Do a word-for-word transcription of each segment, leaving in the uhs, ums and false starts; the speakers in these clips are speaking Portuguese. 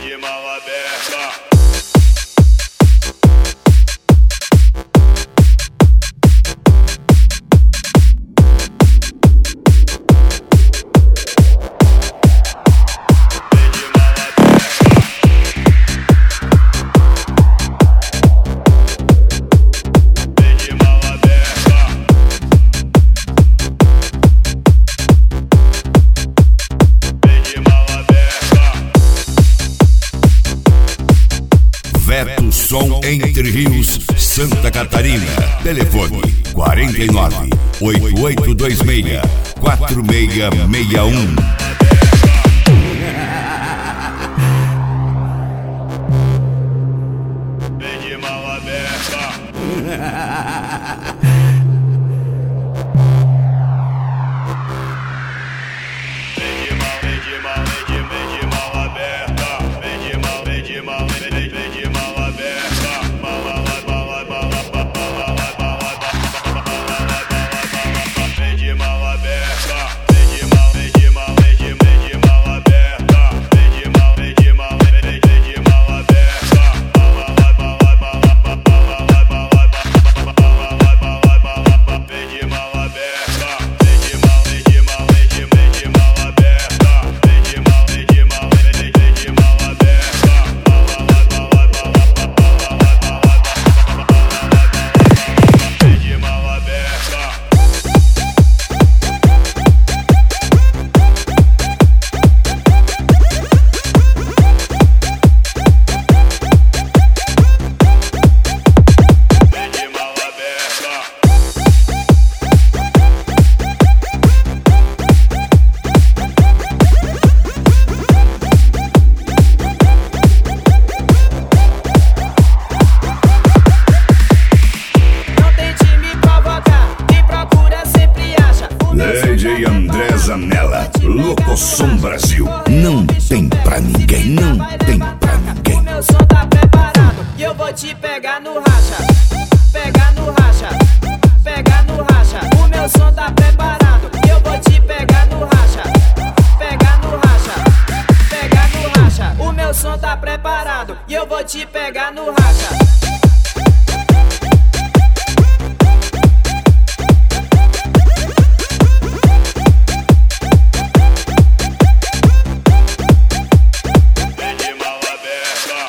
de mão aberta. Veto Som Entre Rios, Santa Catarina. Telefone quarenta e nove, oito oito dois seis, quatro seis seis um. Vem de mão aberta. Vem de mão, vem de mão, vem de, vem de mão aberta. Vem de mão, vem de mão, vem, vem, vem de mão aberta. Mão, mão, mão, mão, mão, mão, vem de mão aberta. Vem de mão, vem de mão, vem de, vem de mão aberta. Vem de mão, vem de mão, vem, vem, vem de mão aberta. Mão, mão, mão, mão, mão, vem de mão aberta. Vem de mão, vem de mão, vem de, vem de mão aberta. Vem de mão, vem de mão, vem, vem, vem de mão aberta. Mão, mão, mão, mão, vem de mão aberta. Vem de mão aberta. Não tente me provocar, quem procura sempre acha. O meu D J André Zanella, Locosom Brasil. Não tem pra ninguém, não tem pra ninguém. O meu som tá preparado e eu vou te pegar no racha. Pegar no racha, pegar no racha. O meu som tá preparado e eu vou te pegar no racha. Pegar no racha, pegar no racha. O meu som tá preparado e eu vou te pegar no racha. Vem de mão aberta.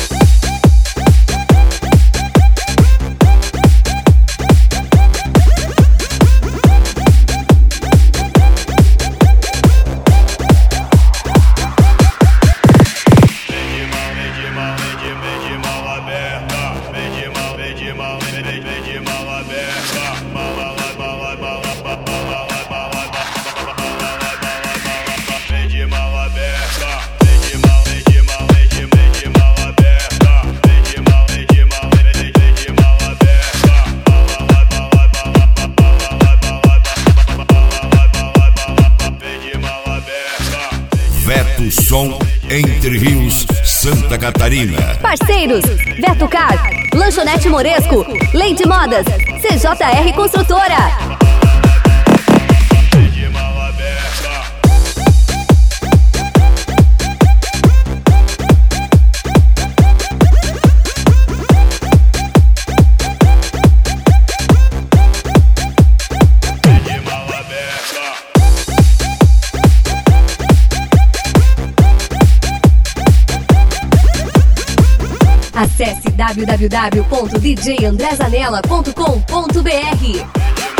Vem de mão, vem de mão, vem de, vem de mão aberta. Vem de mão, vem de mão, vem, vem, vem de mão aberta. Mão, mão, mão, mão, mão, vem de mão aberta. Vem de mão, vem de mão, vem de, vem de mão aberta. Vem de mão, vem de mão, vem, vem, vem de mão aberta. Mão, mão, mão, vem de mão aberta. Veto Som Entre Rios, Santa Catarina. Parceiros: Veto Car, Lanchonete Moresco, Leite Modas, C J R Construtora. Vem de mão aberta. Vem de mão aberta. Acesse w w w ponto d j andré zanella ponto com ponto b r.